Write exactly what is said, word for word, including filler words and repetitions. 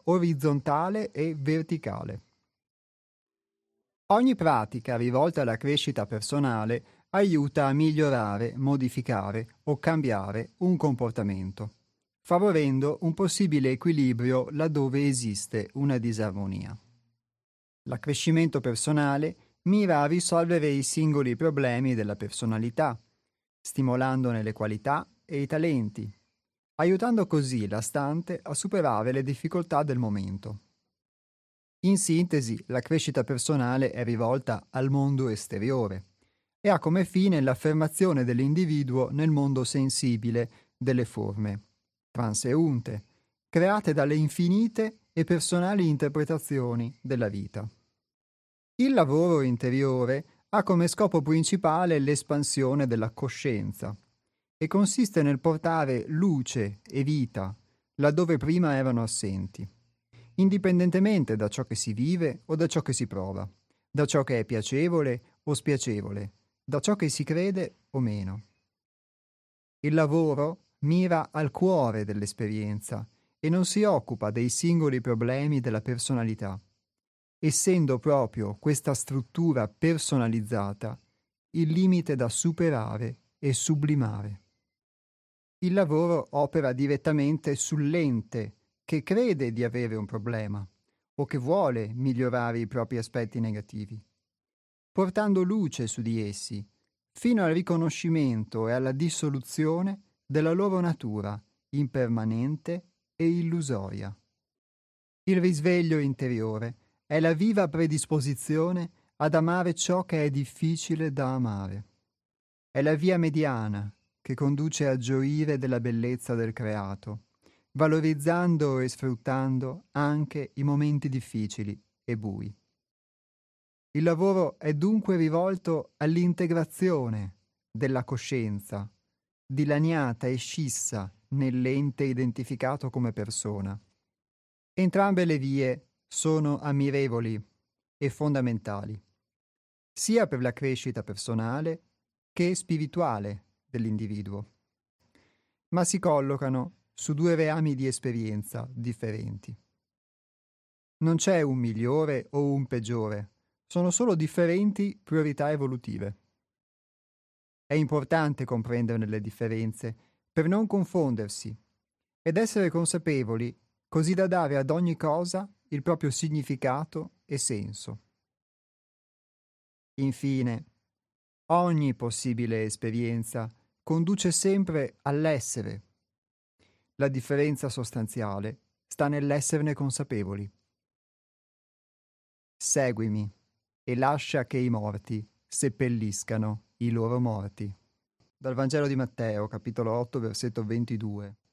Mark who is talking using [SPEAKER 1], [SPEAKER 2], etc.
[SPEAKER 1] orizzontale e verticale. Ogni pratica rivolta alla crescita personale aiuta a migliorare, modificare o cambiare un comportamento, favorendo un possibile equilibrio laddove esiste una disarmonia. L'accrescimento personale mira a risolvere i singoli problemi della personalità, stimolandone le qualità e i talenti, aiutando così la stante a superare le difficoltà del momento. In sintesi, la crescita personale è rivolta al mondo esteriore e ha come fine l'affermazione dell'individuo nel mondo sensibile delle forme, transeunte, create dalle infinite e personali interpretazioni della vita. Il lavoro interiore ha come scopo principale l'espansione della coscienza e consiste nel portare luce e vita laddove prima erano assenti, indipendentemente da ciò che si vive o da ciò che si prova, da ciò che è piacevole o spiacevole, da ciò che si crede o meno. Il lavoro mira al cuore dell'esperienza e non si occupa dei singoli problemi della personalità, essendo proprio questa struttura personalizzata il limite da superare e sublimare. Il lavoro opera direttamente sull'ente che crede di avere un problema o che vuole migliorare i propri aspetti negativi, portando luce su di essi fino al riconoscimento e alla dissoluzione della loro natura impermanente e illusoria. Il risveglio interiore è la viva predisposizione ad amare ciò che è difficile da amare. È la via mediana che conduce a gioire della bellezza del creato, valorizzando e sfruttando anche i momenti difficili e bui. Il lavoro è dunque rivolto all'integrazione della coscienza, dilaniata e scissa nell'ente identificato come persona. Entrambe le vie sono ammirevoli e fondamentali, sia per la crescita personale che spirituale dell'individuo, ma si collocano su due reami di esperienza differenti. Non c'è un migliore o un peggiore, sono solo differenti priorità evolutive. È importante comprenderne le differenze per non confondersi ed essere consapevoli così da dare ad ogni cosa il proprio significato e senso. Infine, ogni possibile esperienza conduce sempre all'essere. La differenza sostanziale sta nell'esserne consapevoli. Seguimi e lascia che i morti seppelliscano i loro morti. Dal Vangelo di Matteo, capitolo otto, versetto ventidue.